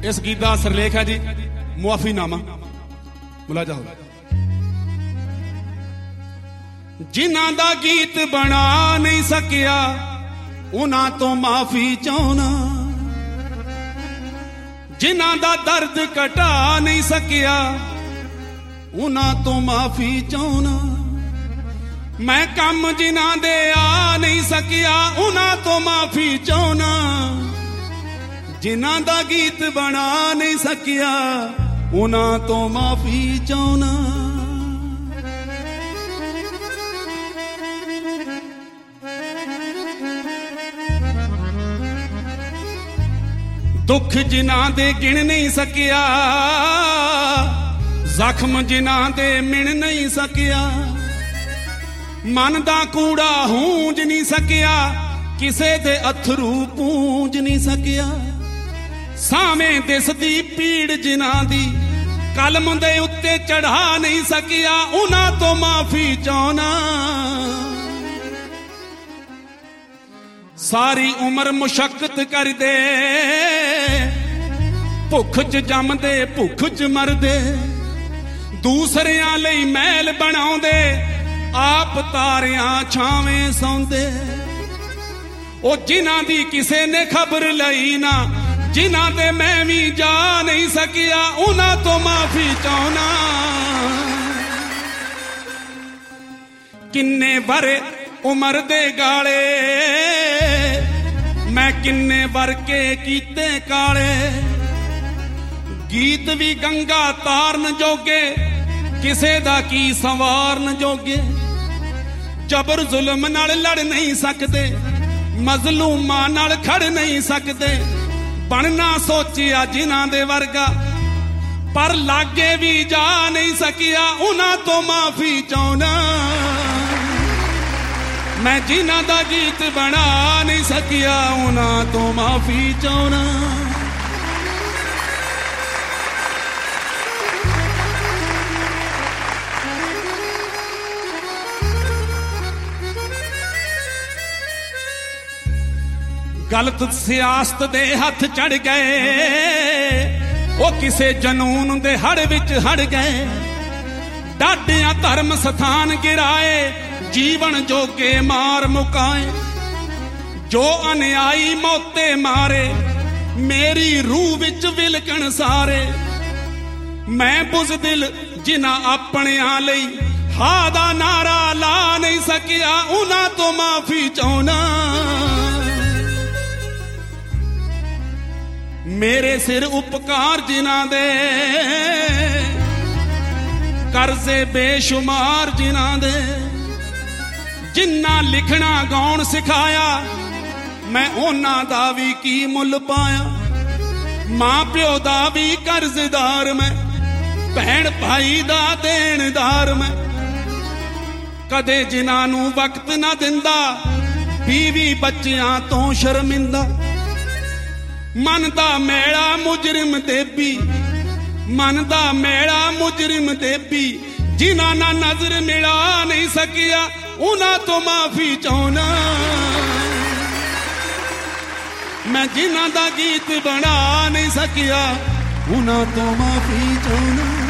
इस गीत का सिरलेख है जी मुआफीनामा। मुलाजा हो। जिन्हां दा गीत बना नहीं सकिया उन्हां तो माफी चाहना, जिन्हां दा दर्द घटा नहीं सकिया उन्हां तो माफी चाहना। मैं कम जिन्हां दे आ नहीं सकिया उन्हां तो माफी चाहना, जिन्हां दा गीत बना नहीं सकिया उन्हां तो माफी चाहना। दुख जिन्हां दे गिण नहीं सकिया, जख्म जिन्हां दे मिण नहीं सकिया, मन दा कूड़ा हूंज नहीं सकिया, किसे दे अथरू पूंज नहीं सकिया। सावें दिसदी पीड़ जिन्हां दी कलम दे उत्ते चढ़ा नहीं सकिया उन्हां तो माफी चाहना। सारी उम्र मुशक्कत कर दे, भुख च जमदे भुख च मरदे, दूसरियां लई महल बनाउंदे आप तारियां छावें सौंदे। ओ जिन्हां दी किसे ने खबर लई ना, जिन्हां दे मैं भी जा नहीं सकिया उन्हां तो माफी चाहना। किन्ने बरे उमर दे गाले, मैं किन्ने बरके कीते काले। गीत भी गंगा तारन जोगे, किसे दा की संवारन जोगे। जबर जुल्म नाल लड़ नहीं सकते, मजलूमां नाल खड़ नहीं सकते। बनना सोचिया जिन्हां दे वर्गा, पर लागे भी जा नहीं सकिया उन्हां तो माफी चाहना। मैं जिन्हां दा गीत बना नहीं सकिया उन्हां तो माफी चाहना। गलत सियासत दे हथ चढ़ गए, वो किसे जनून दे हड़ विच हड़ गए। डाडियां धर्म स्थान गिराए, जीवन जोगे मार मुकाए। जो अन्यायी मौते मारे, मेरी रूह विच विलकण सारे। मैं बुज़दिल जिन्हां अपनियां लई हा दा नारा ला नहीं सकिया उन्हां तो माफी चाहना। मेरे सिर उपकार जिन्हां दे, कर्जे बेशुमार जिन्हां दे। जिन्ना लिखना गाउण सिखाया, मैं उन्हां दा भी की मुल पाया। मां प्यो दा भी कर्जदार मैं, भैण भाई दा देणदार मैं। कदे जिन्हां नूं वक्त ना दिंदा, बीवी बच्चियां तो शर्मिंदा। मन दा मैला मुजरिम देबी, मन दा मैला मुजरिम देबी। जिन्हां ना नजर मिला नहीं सकिया उन्हां तो माफी चाहना। मैं जिन्हां दा गीत बना नहीं सकिया उन्हां तो माफी चाहना।